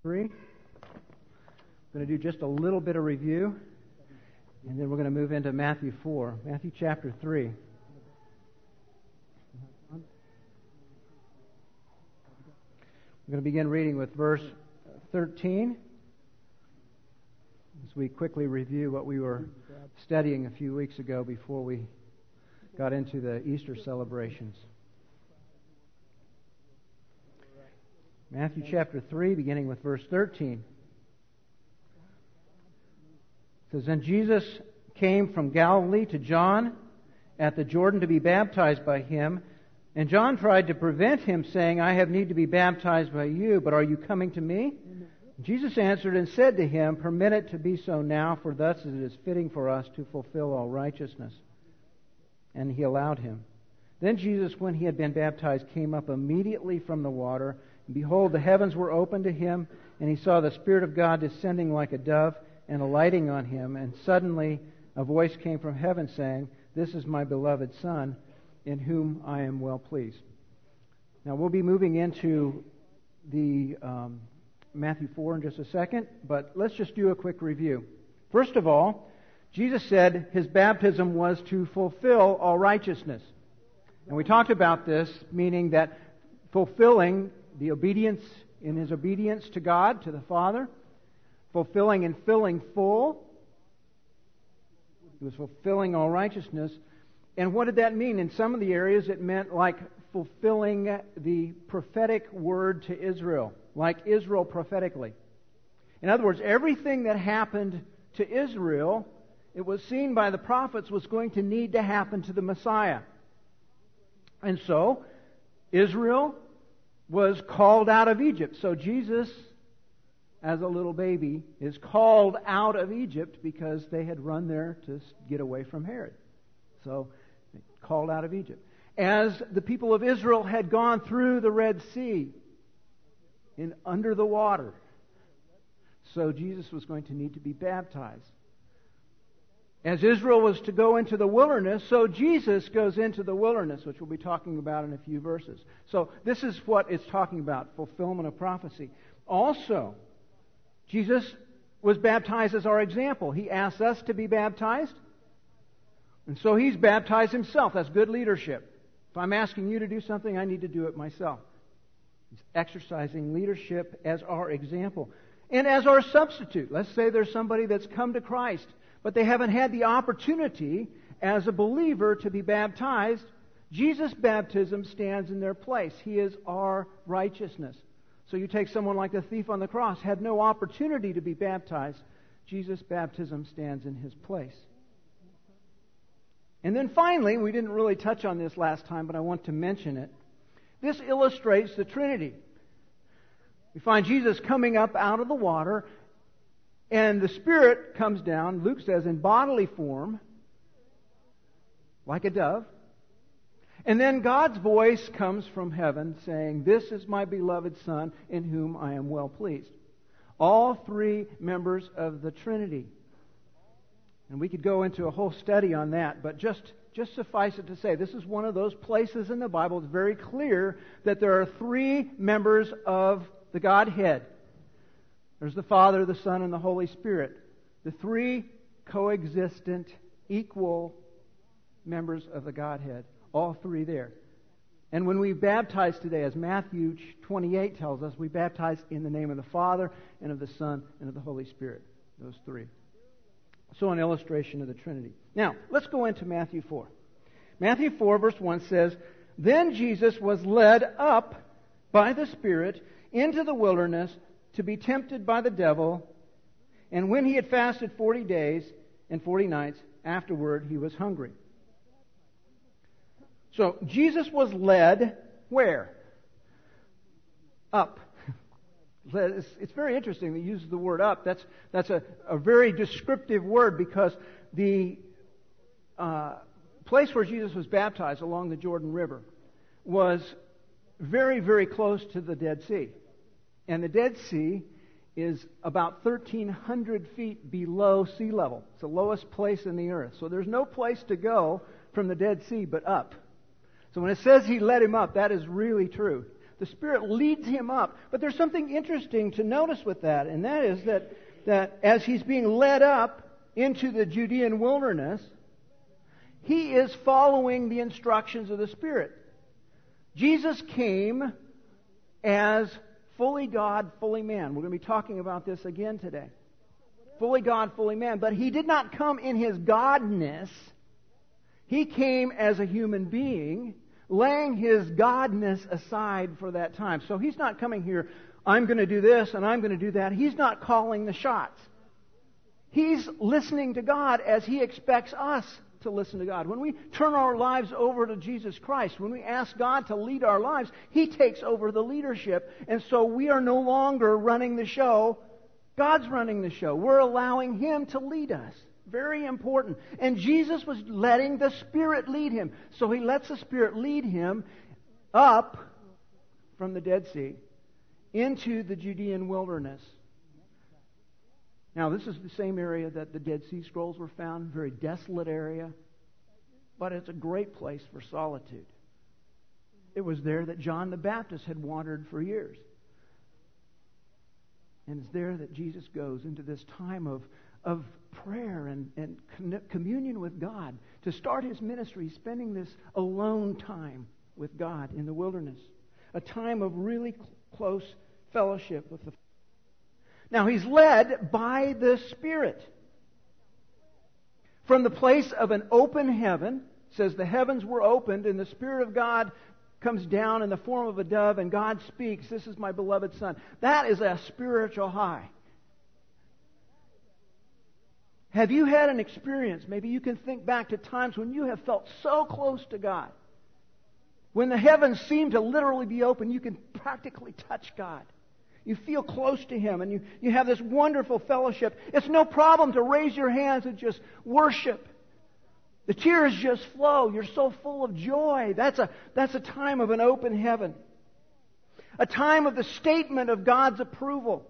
3. I'm going to do just a little bit of review, and then we're going to move into Matthew 4. Matthew chapter 3. We're going to begin reading with verse 13 as we quickly review what we were studying a few weeks ago before we got into the Easter celebrations. Matthew chapter 3, beginning with verse 13. It says, "And Jesus came from Galilee to John at the Jordan to be baptized by him. And John tried to prevent him, saying, 'I have need to be baptized by you, but are you coming to me?' Jesus answered and said to him, 'Permit it to be so now, for thus it is fitting for us to fulfill all righteousness.' And he allowed him. Then Jesus, when he had been baptized, came up immediately from the water. And behold, the heavens were opened to him, and he saw the Spirit of God descending like a dove and alighting on him. And suddenly a voice came from heaven saying, 'This is my beloved Son, in whom I am well pleased.'" Now we'll be moving into the Matthew 4 in just a second, but let's just do a quick review. First of all, Jesus said his baptism was to fulfill all righteousness. And we talked about this, meaning that fulfilling the obedience in his obedience to God, to the Father, fulfilling and filling full. He was fulfilling all righteousness. And what did that mean? In some of the areas it meant like fulfilling the prophetic word to Israel, like Israel prophetically. In other words, everything that happened to Israel, it was seen by the prophets, was going to need to happen to the Messiah. And so, Israel was called out of Egypt. So Jesus, as a little baby, is called out of Egypt because they had run there to get away from Herod. So, called out of Egypt. As the people of Israel had gone through the Red Sea, under the water, so Jesus was going to need to be baptized. As Israel was to go into the wilderness, so Jesus goes into the wilderness, which we'll be talking about in a few verses. So this is what it's talking about, fulfillment of prophecy. Also, Jesus was baptized as our example. He asks us to be baptized, and so He's baptized Himself. That's good leadership. If I'm asking you to do something, I need to do it myself. He's exercising leadership as our example. And as our substitute. Let's say there's somebody that's come to Christ, but they haven't had the opportunity as a believer to be baptized. Jesus' baptism stands in their place. He is our righteousness. So you take someone like the thief on the cross, had no opportunity to be baptized. Jesus' baptism stands in his place. And then finally, we didn't really touch on this last time, but I want to mention it. This illustrates the Trinity. We find Jesus coming up out of the water, and the Spirit comes down, Luke says, in bodily form, like a dove. And then God's voice comes from heaven saying, "This is my beloved Son, in whom I am well pleased." All three members of the Trinity. And we could go into a whole study on that, but just suffice it to say, this is one of those places in the Bible it's very clear that there are three members of the Godhead. There's the Father, the Son, and the Holy Spirit. The three coexistent, equal members of the Godhead. All three there. And when we baptize today, as Matthew 28 tells us, we baptize in the name of the Father, and of the Son, and of the Holy Spirit. Those three. So an illustration of the Trinity. Now, let's go into Matthew 4. Matthew 4 verse 1 says, "Then Jesus was led up by the Spirit into the wilderness to be tempted by the devil, and when he had fasted 40 days and 40 nights, afterward he was hungry." So, Jesus was led where? Up. It's very interesting that he uses the word up. That's a very descriptive word because the place where Jesus was baptized along the Jordan River was very, very close to the Dead Sea. And the Dead Sea is about 1,300 feet below sea level. It's the lowest place in the earth. So there's no place to go from the Dead Sea but up. So when it says he led him up, that is really true. The Spirit leads him up. But there's something interesting to notice with that, and that is that as he's being led up into the Judean wilderness, he is following the instructions of the Spirit. Jesus came as fully God, fully man. We're going to be talking about this again today. Fully God, fully man. But he did not come in his godness. He came as a human being, laying his godness aside for that time. So he's not coming here, I'm going to do this and I'm going to do that. He's not calling the shots. He's listening to God as he expects us to listen to God. When we turn our lives over to Jesus Christ, when we ask God to lead our lives, he takes over the leadership. And so we are no longer running the show. God's running the show. We're allowing him to lead us. Very important. And Jesus was letting the Spirit lead him. So he lets the Spirit lead him up from the Dead Sea into the Judean wilderness. Now, this is the same area that the Dead Sea Scrolls were found, very desolate area, but it's a great place for solitude. It was there that John the Baptist had wandered for years. And it's there that Jesus goes into this time of prayer and communion with God to start his ministry, spending this alone time with God in the wilderness. A time of really close fellowship with the Father. Now, he's led by the Spirit. From the place of an open heaven, it says the heavens were opened and the Spirit of God comes down in the form of a dove and God speaks, "This is my beloved Son." That is a spiritual high. Have you had an experience, maybe you can think back to times when you have felt so close to God? When the heavens seem to literally be open, you can practically touch God. You feel close to him and you have this wonderful fellowship. It's no problem to raise your hands and just worship. The tears just flow. You're so full of joy. That's a time of an open heaven. A time of the statement of God's approval.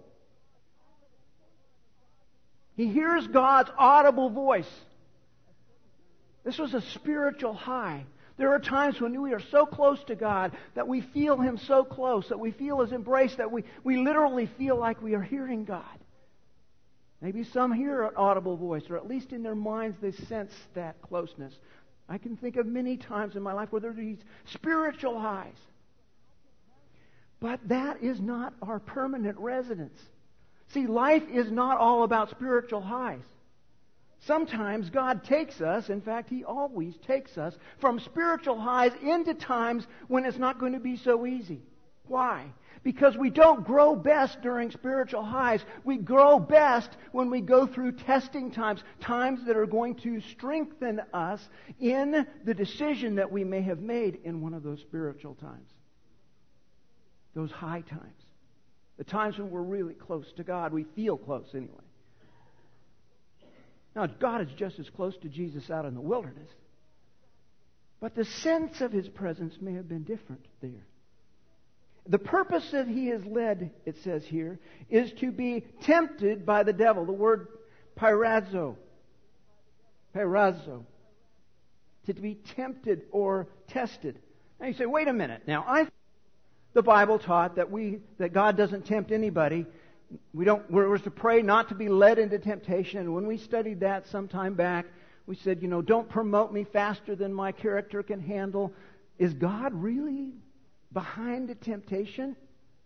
He hears God's audible voice. This was a spiritual high. There are times when we are so close to God that we feel him so close, that we feel his embrace, that we literally feel like we are hearing God. Maybe some hear an audible voice, or at least in their minds they sense that closeness. I can think of many times in my life where there are these spiritual highs. But that is not our permanent residence. See, life is not all about spiritual highs. Sometimes God takes us, in fact, he always takes us, from spiritual highs into times when it's not going to be so easy. Why? Because we don't grow best during spiritual highs. We grow best when we go through testing times, times that are going to strengthen us in the decision that we may have made in one of those spiritual times. Those high times. The times when we're really close to God. We feel close anyway. Now, God is just as close to Jesus out in the wilderness. But the sense of his presence may have been different there. The purpose that he is led, it says here, is to be tempted by the devil. The word pyrazo. Pyrazo. To be tempted or tested. Now you say, wait a minute. Now, the Bible taught that God doesn't tempt anybody. We're to pray not to be led into temptation. And when we studied that some time back, we said, don't promote me faster than my character can handle. Is God really behind the temptation?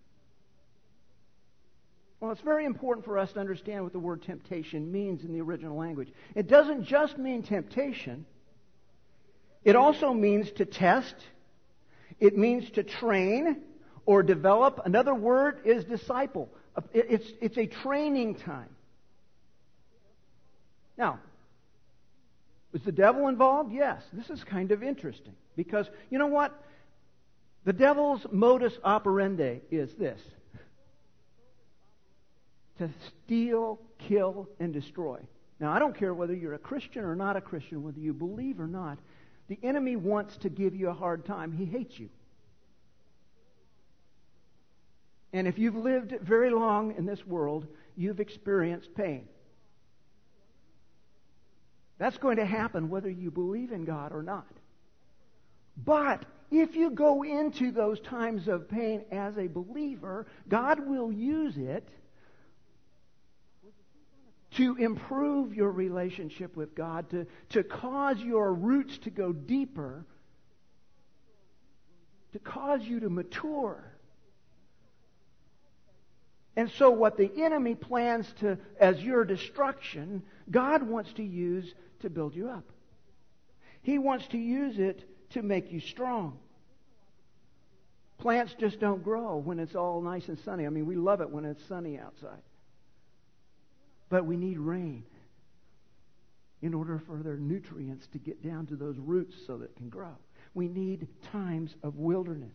Well, it's very important for us to understand what the word temptation means in the original language. It doesn't just mean temptation. It also means to test. It means to train or develop. Another word is disciple. It's a training time. Now, is the devil involved? Yes. This is kind of interesting. Because, you know what? The devil's modus operandi is this. To steal, kill, and destroy. Now, I don't care whether you're a Christian or not a Christian, whether you believe or not. The enemy wants to give you a hard time. He hates you. And if you've lived very long in this world, you've experienced pain. That's going to happen whether you believe in God or not. But if you go into those times of pain as a believer, God will use it to improve your relationship with God, to cause your roots to go deeper, to cause you to mature. And so what the enemy plans as your destruction, God wants to use to build you up. He wants to use it to make you strong. Plants just don't grow when it's all nice and sunny. I mean, we love it when it's sunny outside. But we need rain in order for their nutrients to get down to those roots so that it can grow. We need times of wilderness.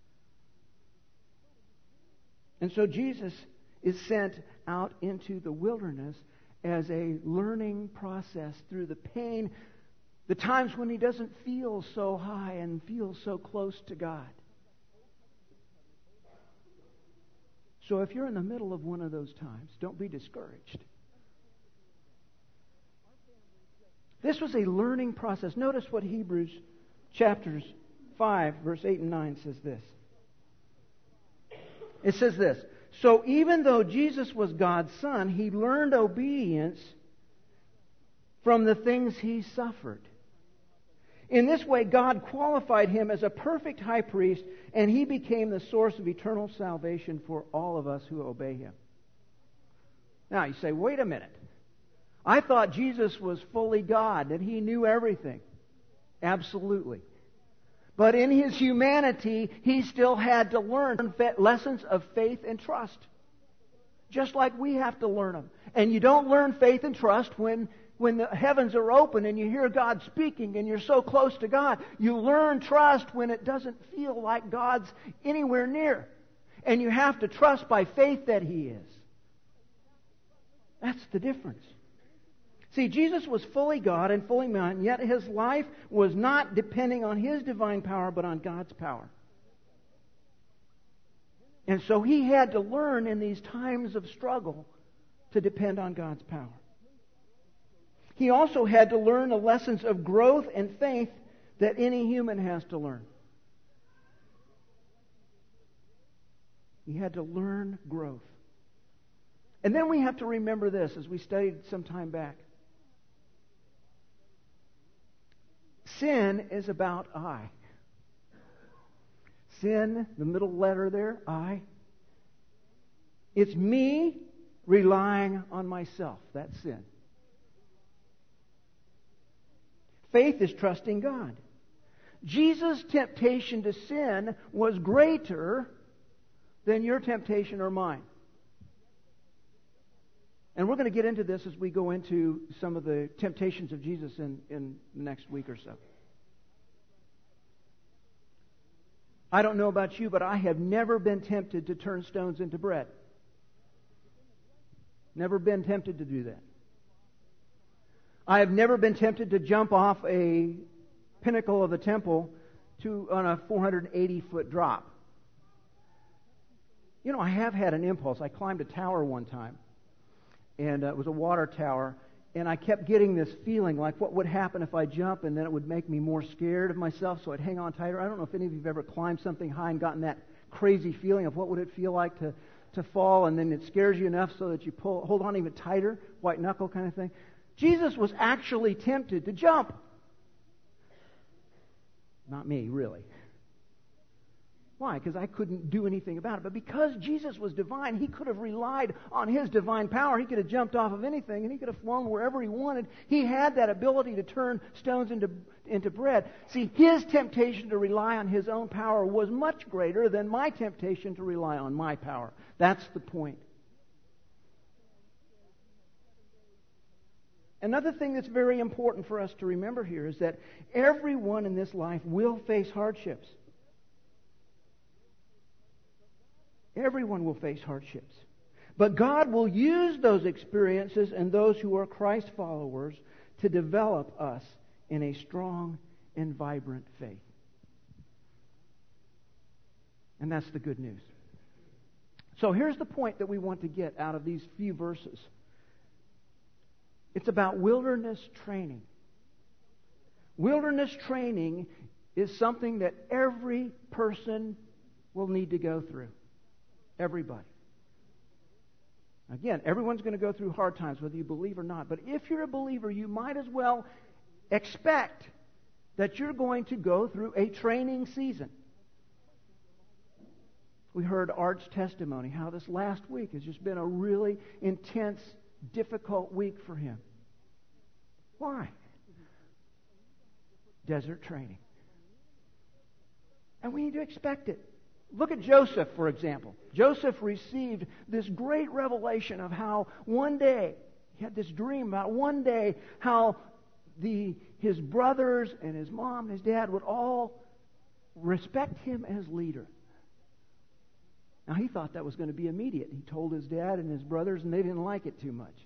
And so Jesus is sent out into the wilderness as a learning process through the pain, the times when he doesn't feel so high and feel so close to God. So if you're in the middle of one of those times, don't be discouraged. This was a learning process. Notice what Hebrews chapters 5, verse 8 and 9 says this. It says this, so even though Jesus was God's Son, He learned obedience from the things He suffered. In this way, God qualified Him as a perfect high priest, and He became the source of eternal salvation for all of us who obey Him. Now, you say, wait a minute. I thought Jesus was fully God, that He knew everything. Absolutely. But in His humanity, He still had to learn lessons of faith and trust. Just like we have to learn them. And you don't learn faith and trust when the heavens are open and you hear God speaking and you're so close to God. You learn trust when it doesn't feel like God's anywhere near. And you have to trust by faith that He is. That's the difference. See, Jesus was fully God and fully man, yet His life was not depending on His divine power, but on God's power. And so He had to learn in these times of struggle to depend on God's power. He also had to learn the lessons of growth and faith that any human has to learn. He had to learn growth. And then we have to remember this, as we studied some time back. Sin is about I. Sin, the middle letter there, I. It's me relying on myself. That's sin. Faith is trusting God. Jesus' temptation to sin was greater than your temptation or mine. And we're going to get into this as we go into some of the temptations of Jesus in the next week or so. I don't know about you, but I have never been tempted to turn stones into bread. Never been tempted to do that. I have never been tempted to jump off a pinnacle of the temple on a 480-foot drop. You know, I have had an impulse. I climbed a tower one time. And it was a water tower, and I kept getting this feeling like what would happen if I jump, and then it would make me more scared of myself, so I'd hang on tighter. I don't know if any of you have ever climbed something high and gotten that crazy feeling of what would it feel like to fall, and then it scares you enough so that you hold on even tighter, white knuckle kind of thing. Jesus was actually tempted to jump. Not me, really. Why? Because I couldn't do anything about it. But because Jesus was divine, He could have relied on His divine power. He could have jumped off of anything, and He could have flown wherever He wanted. He had that ability to turn stones into bread. See, His temptation to rely on His own power was much greater than my temptation to rely on my power. That's the point. Another thing that's very important for us to remember here is that everyone in this life will face hardships. Everyone will face hardships. But God will use those experiences and those who are Christ followers to develop us in a strong and vibrant faith. And that's the good news. So here's the point that we want to get out of these few verses. It's about wilderness training. Wilderness training is something that every person will need to go through. Everybody. Again, everyone's going to go through hard times, whether you believe or not. But if you're a believer, you might as well expect that you're going to go through a training season. We heard Art's testimony, how this last week has just been a really intense, difficult week for him. Why? Desert training. And we need to expect it. Look at Joseph, for example. Joseph received this great revelation of how one day, he had this dream about one day, how his brothers and his mom and his dad would all respect him as leader. Now, he thought that was going to be immediate. He told his dad and his brothers, and they didn't like it too much.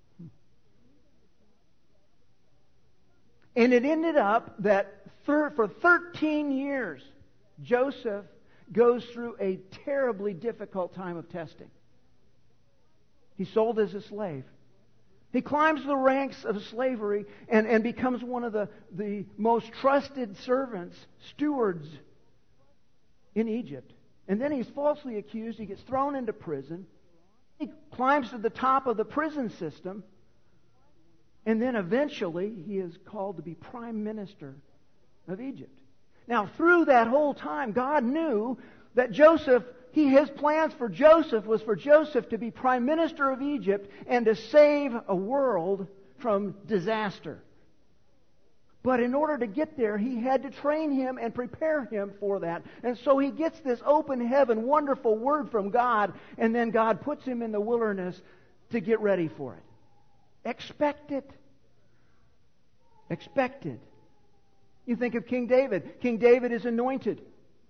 And it ended up that for 13 years, Joseph goes through a terribly difficult time of testing. He's sold as a slave. He climbs the ranks of slavery and becomes one of the most trusted servants, stewards in Egypt. And then he's falsely accused. He gets thrown into prison. He climbs to the top of the prison system. And then eventually he is called to be prime minister of Egypt. Now, through that whole time, God knew that his plans for Joseph was for Joseph to be prime minister of Egypt and to save a world from disaster. But in order to get there, he had to train him and prepare him for that. And so he gets this open heaven, wonderful word from God, and then God puts him in the wilderness to get ready for it. Expect it. Expect it. You think of King David. King David is anointed.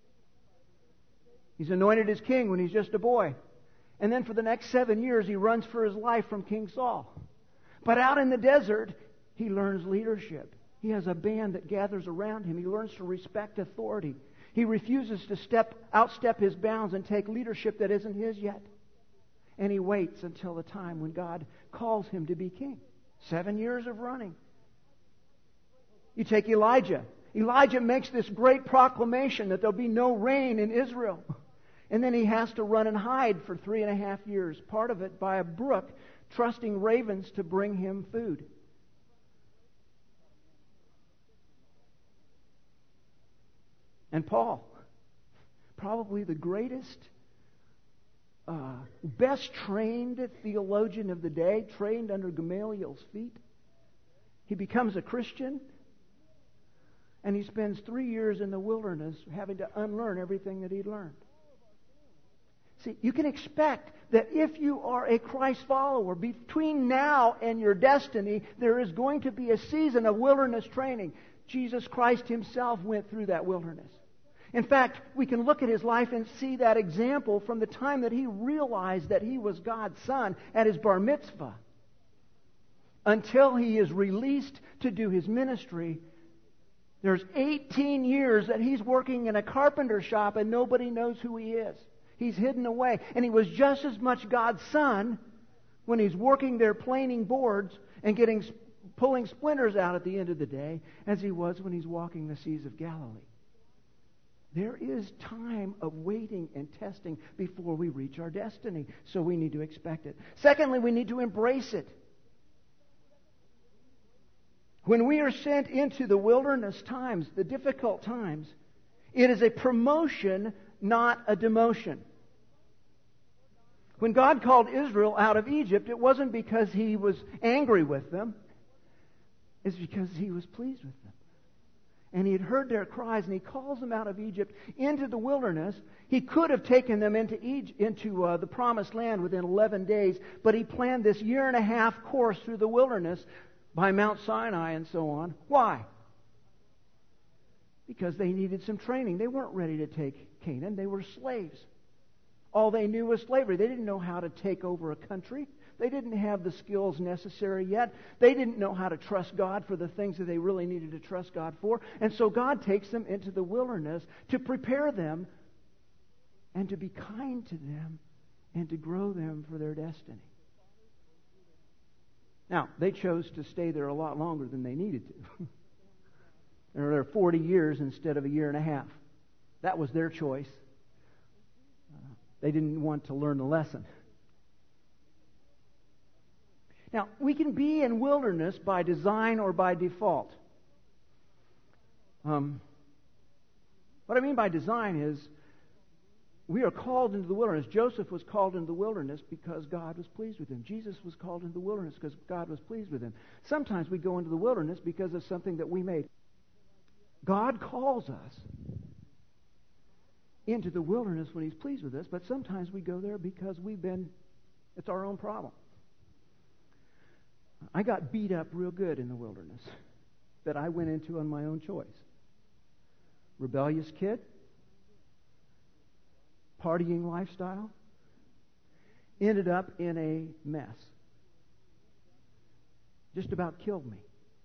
He's anointed as king when he's just a boy. And then for the next 7 years, he runs for his life from King Saul. But out in the desert, he learns leadership. He has a band that gathers around him. He learns to respect authority. He refuses to outstep his bounds and take leadership that isn't his yet. And he waits until the time when God calls him to be king. 7 years of running. You take Elijah. Elijah makes this great proclamation that there'll be no rain in Israel. And then he has to run and hide for 3.5 years. Part of it by a brook, trusting ravens to bring him food. And Paul, probably the greatest, best trained theologian of the day, trained under Gamaliel's feet. He becomes a Christian, and he spends 3 years in the wilderness having to unlearn everything that he'd learned. See, you can expect that if you are a Christ follower, between now and your destiny, there is going to be a season of wilderness training. Jesus Christ Himself went through that wilderness. In fact, we can look at His life and see that example from the time that He realized that He was God's Son at His bar mitzvah until He is released to do His ministry. There's 18 years that He's working in a carpenter shop and nobody knows who He is. He's hidden away. And He was just as much God's Son when He's working there planing boards and pulling splinters out at the end of the day as He was when He's walking the seas of Galilee. There is time of waiting and testing before we reach our destiny. So we need to expect it. Secondly, we need to embrace it. When we are sent into the wilderness times, the difficult times, it is a promotion, not a demotion. When God called Israel out of Egypt, it wasn't because He was angry with them. It's because He was pleased with them. And He had heard their cries, and He calls them out of Egypt into the wilderness. He could have taken them into the Promised Land within 11 days, but He planned this 1.5-year course through the wilderness by Mount Sinai and so on. Why? Because they needed some training. They weren't ready to take Canaan. They were slaves. All they knew was slavery. They didn't know how to take over a country. They didn't have the skills necessary yet. They didn't know how to trust God for the things that they really needed to trust God for. And so God takes them into the wilderness to prepare them and to be kind to them and to grow them for their destiny. Now, they chose to stay there a lot longer than they needed to. Or they're 40 years instead of a year and a half. That was their choice. They didn't want to learn the lesson. Now, we can be in wilderness by design or by default. What I mean by design is we are called into the wilderness. Joseph was called into the wilderness because God was pleased with him. Jesus was called into the wilderness because God was pleased with him. Sometimes we go into the wilderness because of something that we made. God calls us into the wilderness when He's pleased with us, but sometimes we go there because it's our own problem. I got beat up real good in the wilderness that I went into on my own choice. Rebellious kid, partying lifestyle, ended up in a mess. Just about killed me.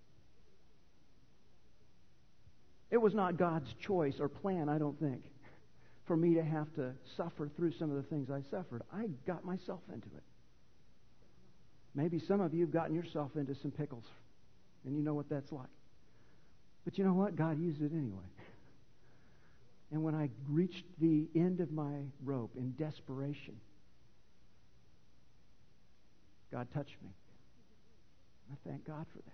It was not God's choice or plan, I don't think, for me to have to suffer through some of the things I suffered. I got myself into it. Maybe some of you have gotten yourself into some pickles, and you know what that's like. But you know what? God used it anyway. And when I reached the end of my rope in desperation, God touched me. I thank God for that.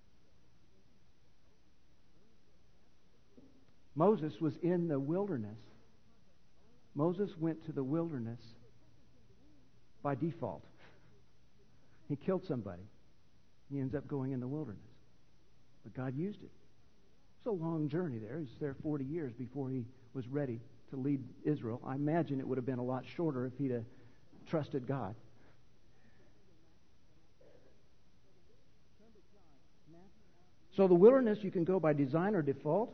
Moses was in the wilderness. Moses went to the wilderness by default. He killed somebody. He ends up going in the wilderness. But God used it. It's a long journey there. He was there 40 years before he was ready to lead Israel. I imagine it would have been a lot shorter if he'd trusted God. So the wilderness, you can go by design or default.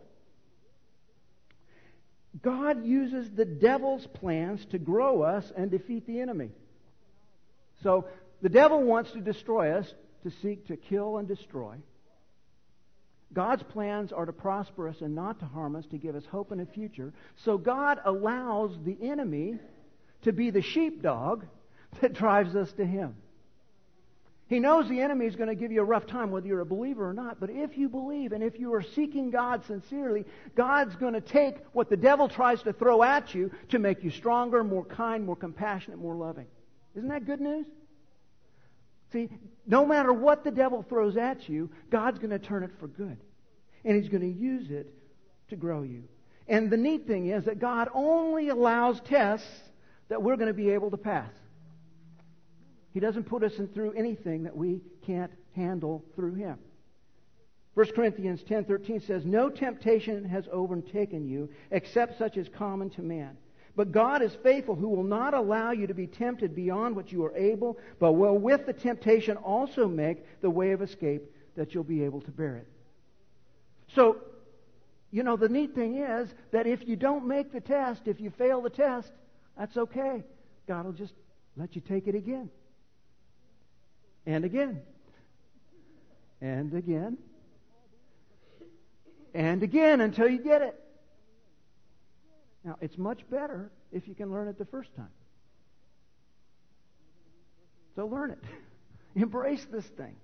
God uses the devil's plans to grow us and defeat the enemy. So the devil wants to destroy us, to seek to kill and destroy. God's plans are to prosper us and not to harm us, to give us hope and a future. So God allows the enemy to be the sheepdog that drives us to Him. He knows the enemy is going to give you a rough time, whether you're a believer or not. But if you believe and if you are seeking God sincerely, God's going to take what the devil tries to throw at you to make you stronger, more kind, more compassionate, more loving. Isn't that good news? See, no matter what the devil throws at you, God's going to turn it for good. And He's going to use it to grow you. And the neat thing is that God only allows tests that we're going to be able to pass. He doesn't put us through anything that we can't handle through Him. 1 Corinthians 10:13 says, "No temptation has overtaken you except such as common to man. But God is faithful, who will not allow you to be tempted beyond what you are able, but will with the temptation also make the way of escape that you'll be able to bear it." So, the neat thing is that if you don't make the test, if you fail the test, that's okay. God will just let you take it again. And again. And again. And again until you get it. Now, it's much better if you can learn it the first time. So learn it. Embrace this thing.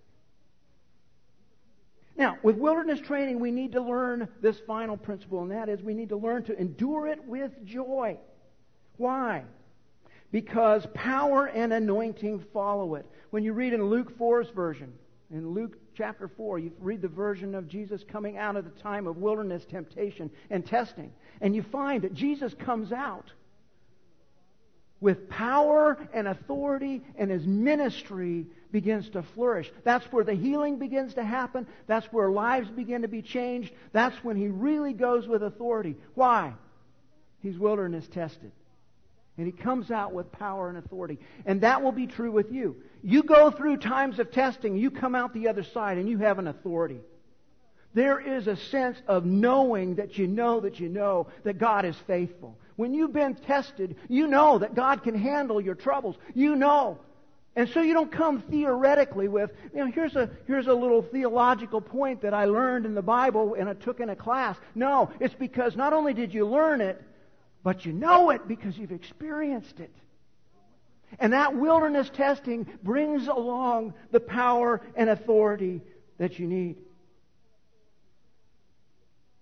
Now, with wilderness training, we need to learn this final principle, and that is we need to learn to endure it with joy. Why? Because power and anointing follow it. When you read in Luke 4's version, in Luke chapter 4, you read the version of Jesus coming out of the time of wilderness temptation and testing. And you find that Jesus comes out with power and authority, and His ministry begins to flourish. That's where the healing begins to happen. That's where lives begin to be changed. That's when He really goes with authority. Why? He's wilderness tested. And He comes out with power and authority. And that will be true with you. You go through times of testing, you come out the other side, and you have an authority. There is a sense of knowing that you know that God is faithful. When you've been tested, you know that God can handle your troubles. You know. And so you don't come theoretically with, here's a little theological point that I learned in the Bible and I took in a class. No, it's because not only did you learn it, but you know it because you've experienced it. And that wilderness testing brings along the power and authority that you need.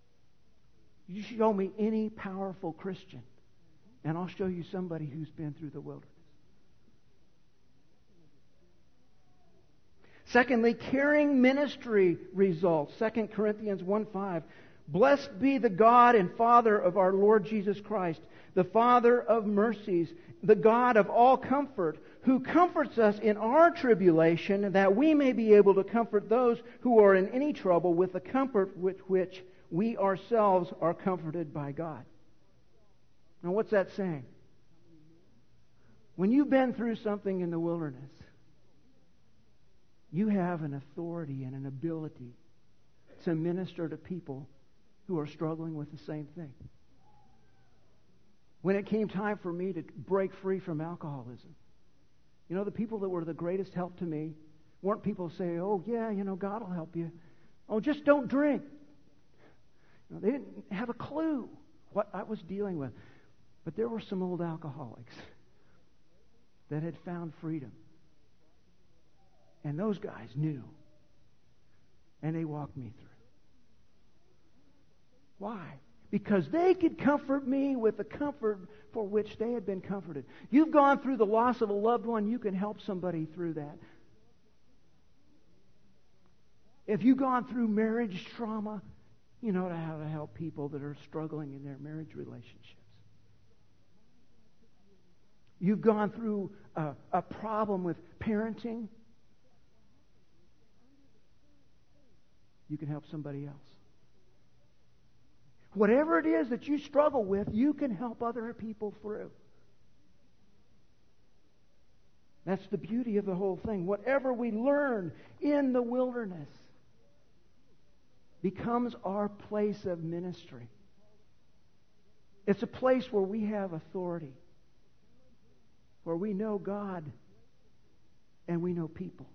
You show me any powerful Christian, and I'll show you somebody who's been through the wilderness. Secondly, caring ministry results. 2 Corinthians 1:5. Blessed be the God and Father of our Lord Jesus Christ, the Father of mercies, the God of all comfort, who comforts us in our tribulation, that we may be able to comfort those who are in any trouble with the comfort with which we ourselves are comforted by God. Now, what's that saying? When you've been through something in the wilderness, you have an authority and an ability to minister to people who are struggling with the same thing. When it came time for me to break free from alcoholism, the people that were the greatest help to me weren't people who say, oh, yeah, God will help you. Oh, just don't drink. They didn't have a clue what I was dealing with. But there were some old alcoholics that had found freedom. And those guys knew. And they walked me through. Why? Because they could comfort me with the comfort for which they had been comforted. You've gone through the loss of a loved one, you can help somebody through that. If you've gone through marriage trauma, you know how to help people that are struggling in their marriage relationships. You've gone through a problem with parenting, you can help somebody else. Whatever it is that you struggle with, you can help other people through. That's the beauty of the whole thing. Whatever we learn in the wilderness becomes our place of ministry. It's a place where we have authority, where we know God and we know people.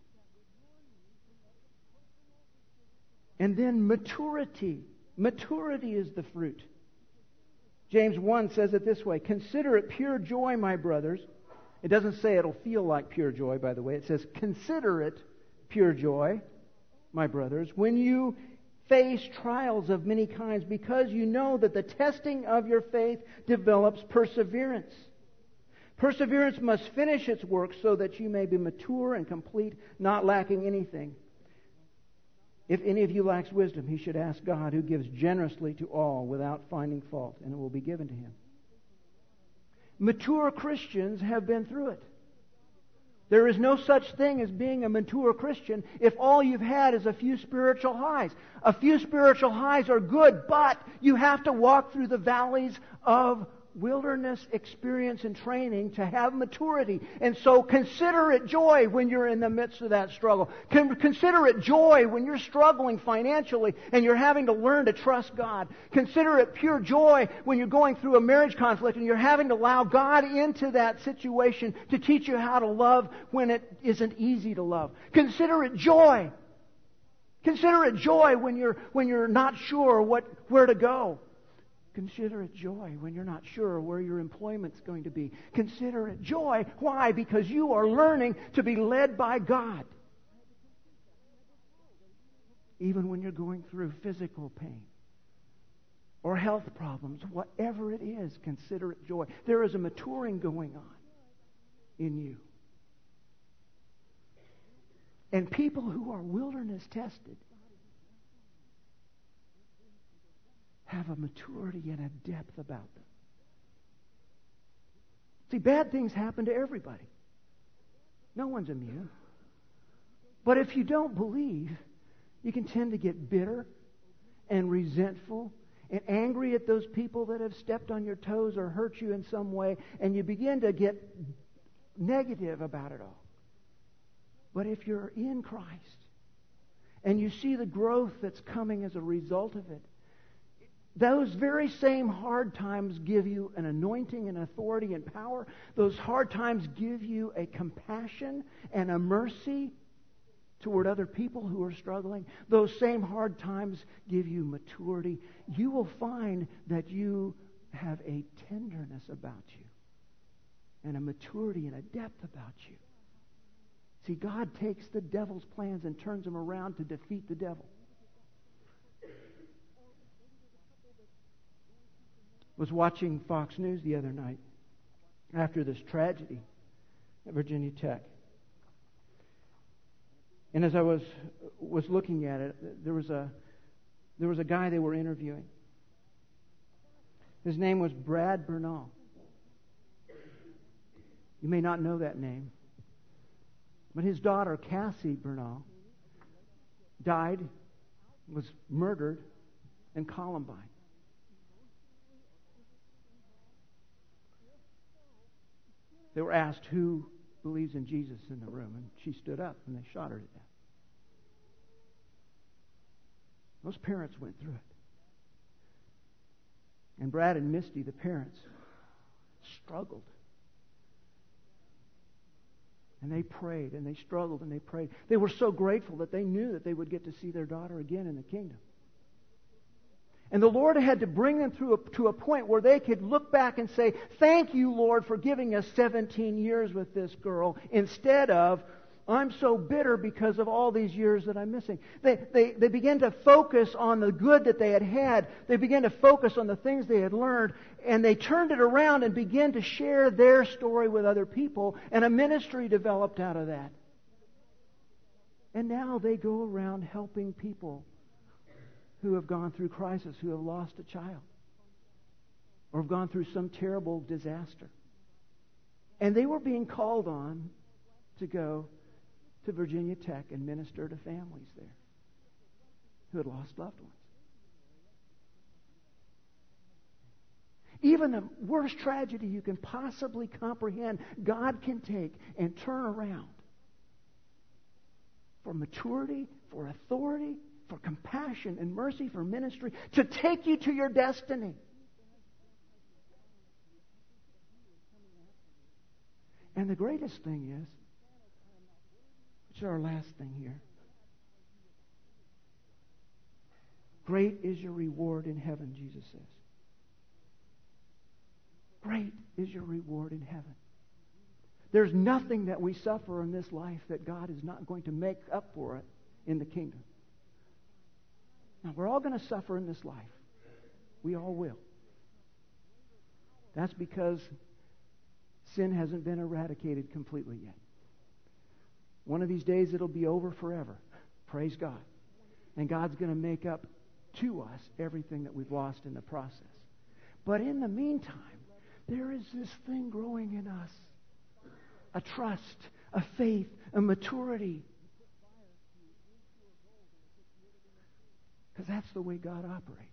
And then maturity. Maturity is the fruit. James 1 says it this way: consider it pure joy, my brothers. It doesn't say it'll feel like pure joy, by the way. It says consider it pure joy, my brothers, when you face trials of many kinds, because you know that the testing of your faith develops perseverance. Perseverance must finish its work so that you may be mature and complete, not lacking anything. If any of you lacks wisdom, he should ask God, who gives generously to all without finding fault, and it will be given to him. Mature Christians have been through it. There is no such thing as being a mature Christian if all you've had is a few spiritual highs. A few spiritual highs are good, but you have to walk through the valleys of wilderness experience and training to have maturity. And so consider it joy when you're in the midst of that struggle. Consider it joy when you're struggling financially and you're having to learn to trust God. Consider it pure joy when you're going through a marriage conflict and you're having to allow God into that situation to teach you how to love when it isn't easy to love. Consider it joy. Consider it joy when you're not sure where to go. Consider it joy when you're not sure where your employment's going to be. Consider it joy. Why? Because you are learning to be led by God. Even when you're going through physical pain or health problems, whatever it is, consider it joy. There is a maturing going on in you. And people who are wilderness tested have a maturity and a depth about them. See, bad things happen to everybody. No one's immune. But if you don't believe, you can tend to get bitter and resentful and angry at those people that have stepped on your toes or hurt you in some way, and you begin to get negative about it all. But if you're in Christ and you see the growth that's coming as a result of it, those very same hard times give you an anointing and authority and power. Those hard times give you a compassion and a mercy toward other people who are struggling. Those same hard times give you maturity. You will find that you have a tenderness about you and a maturity and a depth about you. See, God takes the devil's plans and turns them around to defeat the devil. was watching Fox News the other night after this tragedy at Virginia Tech. And as I was looking at it, there was a guy they were interviewing. His name was Brad Bernal. You may not know that name. But his daughter, Cassie Bernal, died, was murdered in Columbine. They were asked who believes in Jesus in the room, and she stood up and they shot her to death. Those parents went through it. And Brad and Misty, the parents, struggled. And they prayed, and they struggled, and they prayed. They were so grateful that they knew that they would get to see their daughter again in the kingdom. And the Lord had to bring them to a point where they could look back and say, thank you, Lord, for giving us 17 years with this girl, instead of, I'm so bitter because of all these years that I'm missing. They began to focus on the good that they had had. They began to focus on the things they had learned. And they turned it around and began to share their story with other people. And a ministry developed out of that. And now they go around helping people who have gone through crisis, who have lost a child, or have gone through some terrible disaster. And they were being called on to go to Virginia Tech and minister to families there who had lost loved ones. Even the worst tragedy you can possibly comprehend, God can take and turn around for maturity, for authority, for compassion and mercy, for ministry, to take you to your destiny. And the greatest thing is, which is our last thing here, great is your reward in heaven, Jesus says. Great is your reward in heaven. There's nothing that we suffer in this life that God is not going to make up for it in the kingdom. Now, we're all going to suffer in this life. We all will. That's because sin hasn't been eradicated completely yet. One of these days it'll be over forever. Praise God. And God's going to make up to us everything that we've lost in the process. But in the meantime, there is this thing growing in us. A trust, a faith, a maturity. Because that's the way God operates.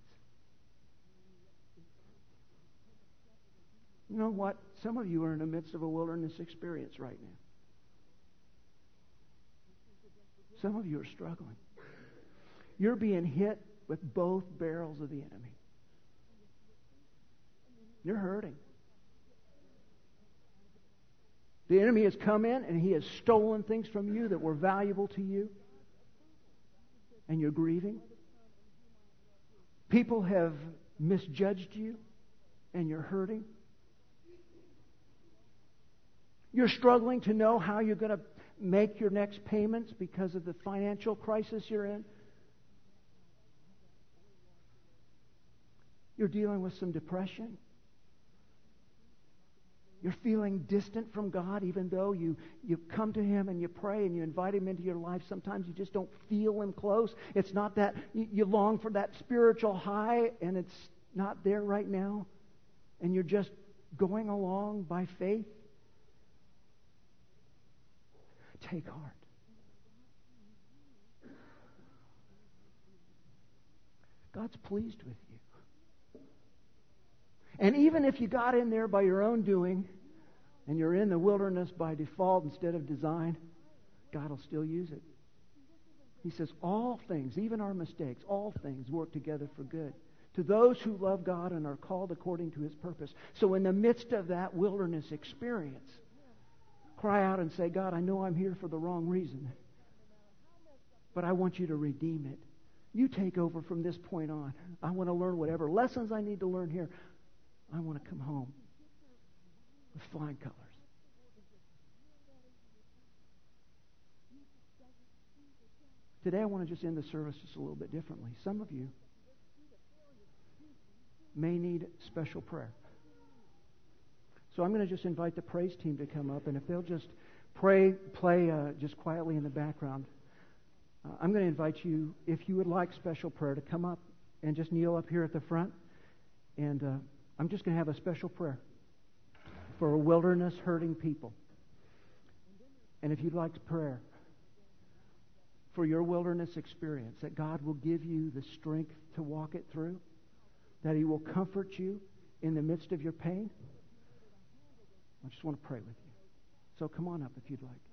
You know what? Some of you are in the midst of a wilderness experience right now. Some of you are struggling. You're being hit with both barrels of the enemy. You're hurting. The enemy has come in and he has stolen things from you that were valuable to you. And you're grieving. People have misjudged you and you're hurting. You're struggling to know how you're going to make your next payments because of the financial crisis you're in. You're dealing with some depression. You're feeling distant from God even though you come to Him and you pray and you invite Him into your life. Sometimes you just don't feel Him close. It's not that you long for that spiritual high and it's not there right now. And you're just going along by faith. Take heart. God's pleased with you. And even if you got in there by your own doing, and you're in the wilderness by default instead of design, God will still use it. He says, all things, even our mistakes, all things work together for good to those who love God and are called according to His purpose. So in the midst of that wilderness experience, cry out and say, God, I know I'm here for the wrong reason, but I want you to redeem it. You take over from this point on. I want to learn whatever lessons I need to learn here. I want to come home with flying colors. Today I want to just end the service just a little bit differently. Some of you, may need special prayer. So I'm going to just invite the praise team to come up, and if they'll just play just quietly in the background. I'm going to invite you, if you would like special prayer, to come up and just kneel up here at the front. And I'm just going to have a special prayer for wilderness hurting people. And if you'd like prayer for your wilderness experience, that God will give you the strength to walk it through, that He will comfort you in the midst of your pain, I just want to pray with you. So come on up if you'd like.